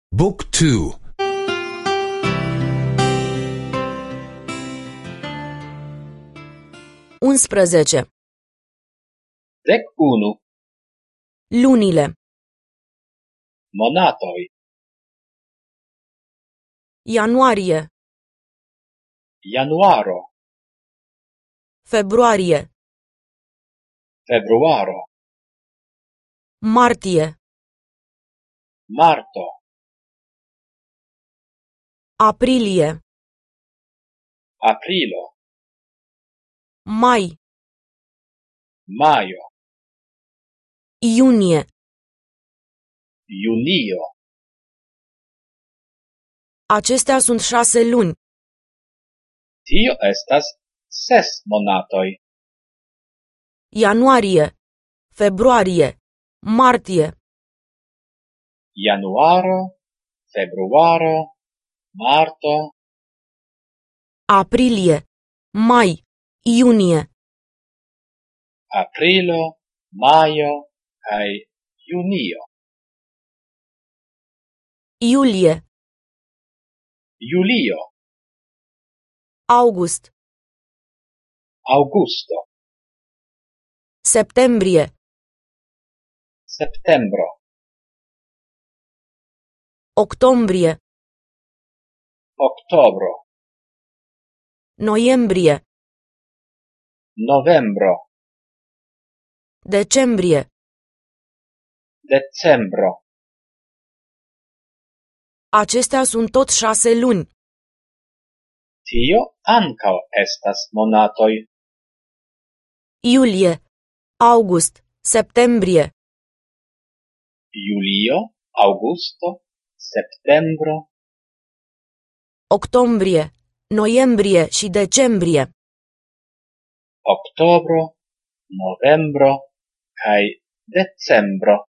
Book 2. 11. Dec unu. Lunile. Monatoi. Ianuarie. Januaro. Februarie. Februaro. Martie. Marto. Aprilie. Aprilo. Mai. Maio. Iunie. Junio. Acestea sunt 6 luni. Tio estas 6 monatoi. Ianuarie. Februarie. Martie. Januaro. Februaro. Marto. Aprilie. Mai. Iunie. Aprilo. Maio. Kai junio. Iulie. Julio. August. Augusto. Septembrie. Septembro. Octombrie. Oktobro. Noiembrie. Novembro. Decembrie. Decembro. Acestea sunt tot 6 luni. Tio ancao estas monatoi. Iulie. August. Septembrie. Julio, Augusto, Septembro, Octombrie. Noiembrie și decembrie. Oktobro, Novembro, kai Decembro.